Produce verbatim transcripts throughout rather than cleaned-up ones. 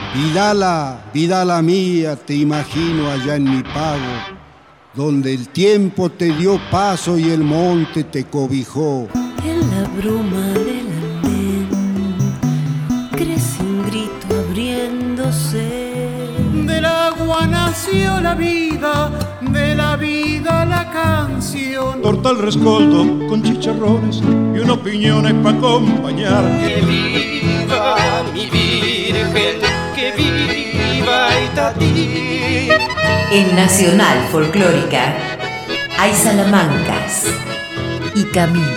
Vidala, Vidala mía, te imagino allá en mi pago, donde el tiempo te dio paso y el monte te cobijó. En la bruma del andén crece un grito abriéndose. Del agua nació la vida, de la vida la canción. Torta al rescoldo con chicharrones y unos piñones para acompañar. Que viva mi virgen, que viva Itatí. En Nacional Folclórica hay salamancas y caminos.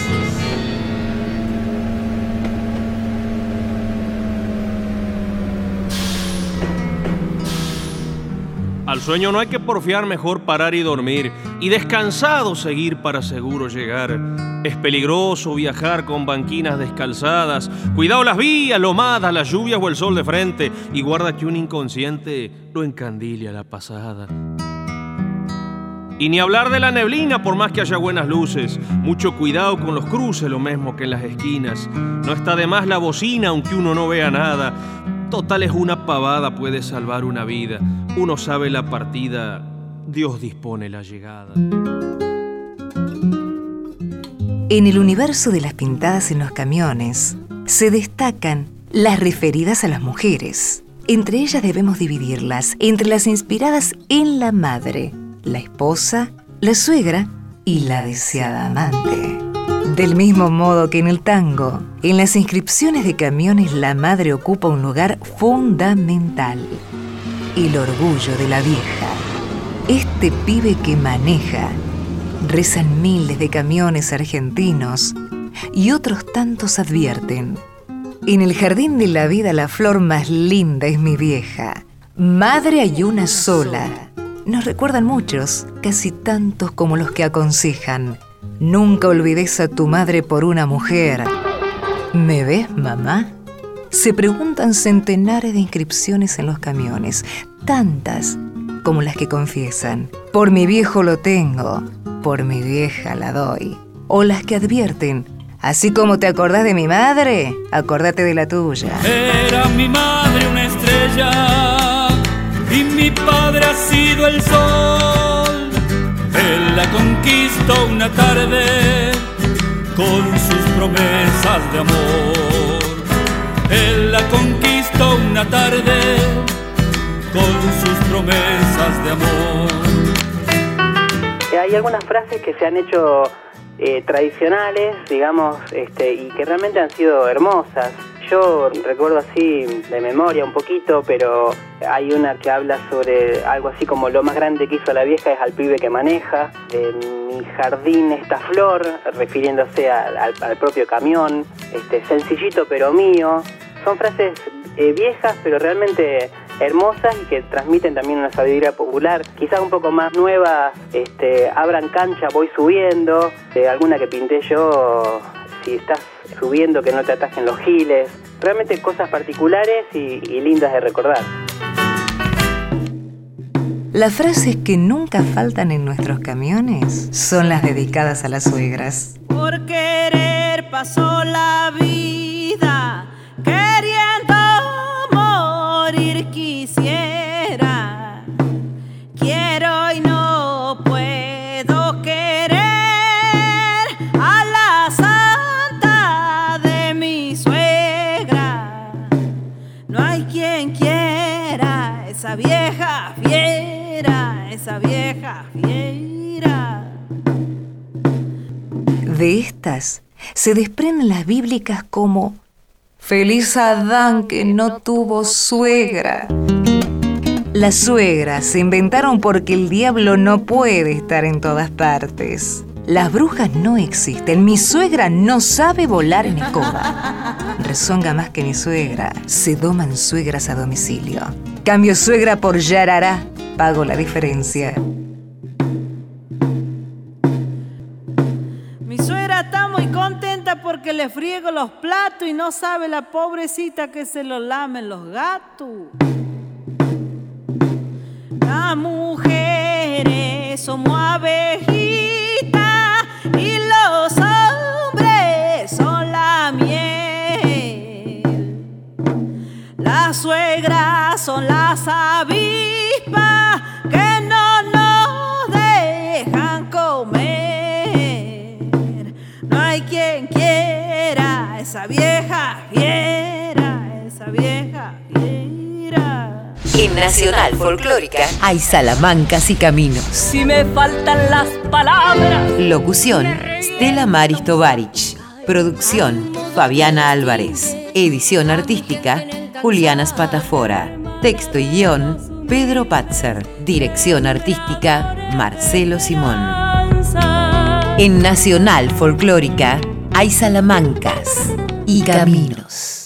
Al sueño no hay que porfiar, mejor parar y dormir, y descansado seguir para seguro llegar. Es peligroso viajar con banquinas descalzadas, cuidado las vías, lomadas, las lluvias o el sol de frente, y guarda que un inconsciente lo encandile a la pasada. Y ni hablar de la neblina por más que haya buenas luces, mucho cuidado con los cruces, lo mismo que en las esquinas. No está de más la bocina aunque uno no vea nada. Total es una pavada, puede salvar una vida. Uno sabe la partida, Dios dispone la llegada. En el universo de las pintadas en los camiones se destacan las referidas a las mujeres. Entre ellas debemos dividirlas entre las inspiradas en la madre, la esposa, la suegra y la deseada amante. Del mismo modo que en el tango, en las inscripciones de camiones la madre ocupa un lugar fundamental. El orgullo de la vieja. Este pibe que maneja. Rezan miles de camiones argentinos y otros tantos advierten: en el jardín de la vida la flor más linda es mi vieja. Madre hay una sola. Nos recuerdan muchos, casi tantos como los que aconsejan: nunca olvides a tu madre por una mujer. ¿Me ves, mamá? Se preguntan centenares de inscripciones en los camiones, tantas como las que confiesan: por mi viejo lo tengo, por mi vieja la doy. O las que advierten: así como te acordás de mi madre, acordate de la tuya. Era mi madre una estrella y mi padre ha sido el sol. Él la conquistó una tarde con sus promesas de amor. Él la conquistó una tarde con sus promesas de amor. Hay algunas frases que se han hecho eh, tradicionales, digamos, este, y que realmente han sido hermosas. Yo recuerdo así de memoria un poquito, pero hay una que habla sobre algo así como: lo más grande que hizo la vieja es al pibe que maneja. En mi jardín esta flor, refiriéndose al, al, al propio camión. Este, sencillito pero mío. Son frases eh, viejas pero realmente hermosas y que transmiten también una sabiduría popular. Quizás un poco más nuevas, este, abran cancha, voy subiendo. Eh, alguna que pinté yo: si estás subiendo que no te atajen los giles. Realmente cosas particulares y, y lindas de recordar. Las frases que nunca faltan en nuestros camiones son las dedicadas a las suegras. Por querer pasó la vida, queriendo morir quisiera. Quiero y no puedo querer a la santa de mi suegra. No hay quien quiera esa vieja fiera, esa vieja fiera. De estas se desprenden las bíblicas como: feliz Adán que no tuvo suegra. Las suegras se inventaron porque el diablo no puede estar en todas partes. Las brujas no existen. Mi suegra no sabe volar en escoba. Rezonga más que mi suegra. Se doman suegras a domicilio. Cambio suegra por yarará. Pago la diferencia. Mi suegra está muy contenta porque le friego los platos y no sabe la pobrecita que se los lamen los gatos. Las mujeres somos abejitas y los hombres son la miel. Las suegras son las avispas que no nos dejan comer. No hay quien quiera esa vieja fiera, esa vieja fiera. En Nacional Folclórica hay salamancas y caminos. Si me faltan las palabras. Locución: Stella Maris Tovarich. Producción: Fabiana Álvarez. Edición artística: Juliana Spatafora. Texto y guión: Pedro Patzer. Dirección artística: Marcelo Simón. En Nacional Folclórica hay salamancas y caminos.